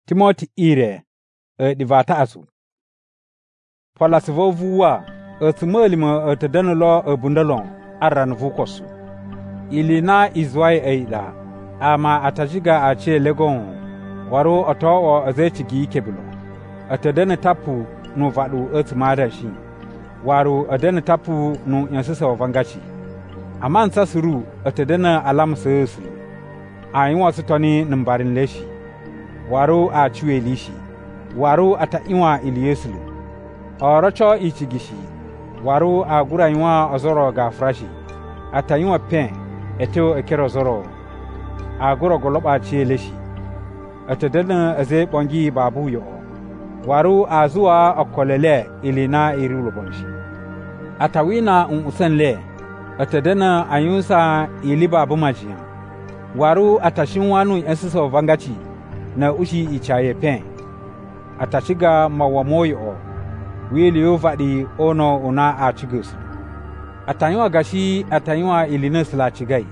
Timoti ire divata asu. Polas vovuwa etimölima etedενlo ebundalon aran vukosu. Ilina izwai eida ama atajiga ache legon waro otowo azechigi kebilo. Etedene tapu no vadu etimadashi. Waro edene tapu no yansisa wangachi. Amansa suru etedene alam sesu. Ainwa sitoni nambarin leshi. Waro a chue lishi. Waro ata iwa iliesulu. Orocho ichigishi. Waro a gura iwa ozoro gafrashi. Ata iwa pen eteo ekero zoro. A gura goloba chie leshi. Etedene eze bongi babu yo. Waro a zuwa okolele ilina irulubonshi. Atawina usenle. Etedene ayunsa ili babu majia. Waro atashinwanu ensiso vangachi. Na ushi ichaye pen. Atashiga mawamoyo. Wili yovadi ono una achigus. Atanywa gashi atanywa ilines la chigai.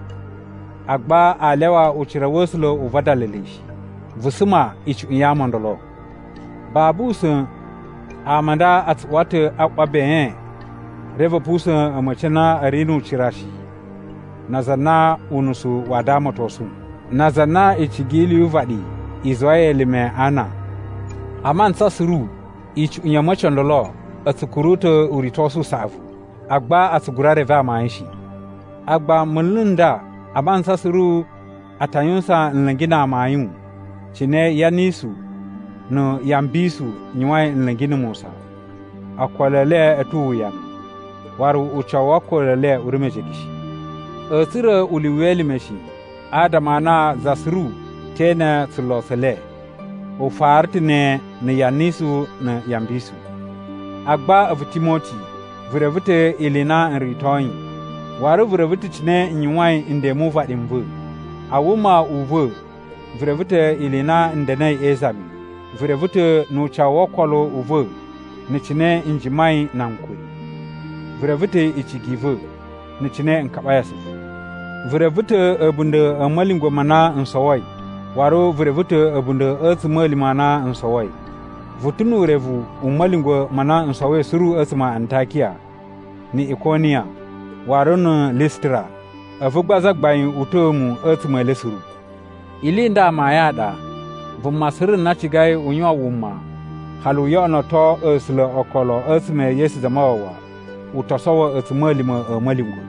Agba alewa uchirawoslo uvadalelishi. Vusuma ichu yamandolo. Babusun amanda atwate akwabe. Reva pusun amachana arinu chirashi. Nazana unusu wadamotosu. Nazana ichigili yovadi. Israeli me ana. Aman sasuru ichu nyamachandolo atsukuruto uritosu savu. Agba atsugurare va maishi. Agba mulunda aman sasuru atayunsa nlangina mayun. Chine yanisu no yambisu nyuai nlangina musa. Akwalele etuyan. Waru uchawakwalele urimejekishi. Asira uliweli meshi. Adamana zasuru tena tsulosele. O fartine ne yanisu na yambisu. Agba of Timoti, vrevute ilina nritoin. Waru vrevute chine nyuai inde muva imvu. Awuma uvu, vrevute ilina ndene ezami. Vrevute nucha wakolo uvu, nichine injimai nankui. Vrevute ichigivu, nichine nkabayasu. Vrevute bunde amalingwa mana nsawai. Waro vrevute abunde earthmali mana nsawai. Vutunu revu umalingwa mana nsawai suru earthma Antakia. Ni Ikonia. Waro no Listra. Avugbaza gbayin utomu earthma lesuru. Ilinda mayada. Vumasiri nachigai unywa wuma. Halu yono to earthla okolo earthma yesi zamawa. Utasawa earthmali ma malingwa.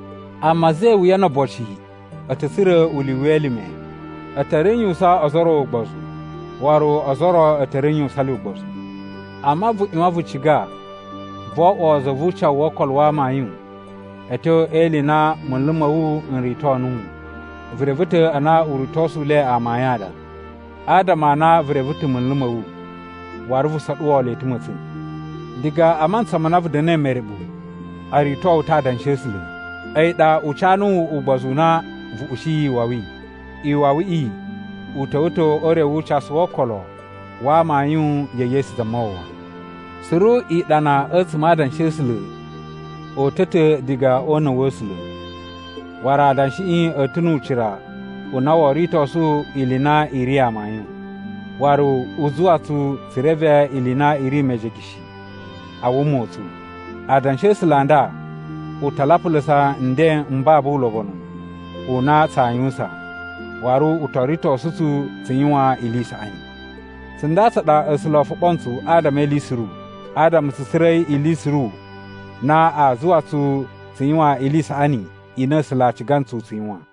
Amaze uyana bochi. Atasira uliwelime. Atarenyu sa azoro gbozu. Waro azoro atarenyu salu gbozu. Amavu imavu chiga. Vo ozo vucha wakolwa mayun. Eto elina mulmawu nritonu. Vrevute ana uritosu le amayada. Adama na vrevute mulmawu. Waruvu satwa le tumutsin. Diga aman samanavu dene meribu. Arito uta dansheslu. Aida uchanu ubazuna vu ushi wawi. Iwawi utauto ore wucha swokolo wa mayun ye yesi zamowa. Suru idana earthmadan shislu o tete diga ona woslu. Wara dan shi etunu chira unawo rito su ilina iria mayun. Waru uzuatu sireve ilina iri mejegishi. Awumotu. Adan shislanda utalapulisa nde mbabu lobono. Una sayunsa. Waru utorito susu tsinywa ilisa ani. Sindasa da esulofu bonsu Adam elisuru. Adam sisirai ilisuru. Na a zuwa su tsinywa ilisa ani ina sila chigansu tsinywa.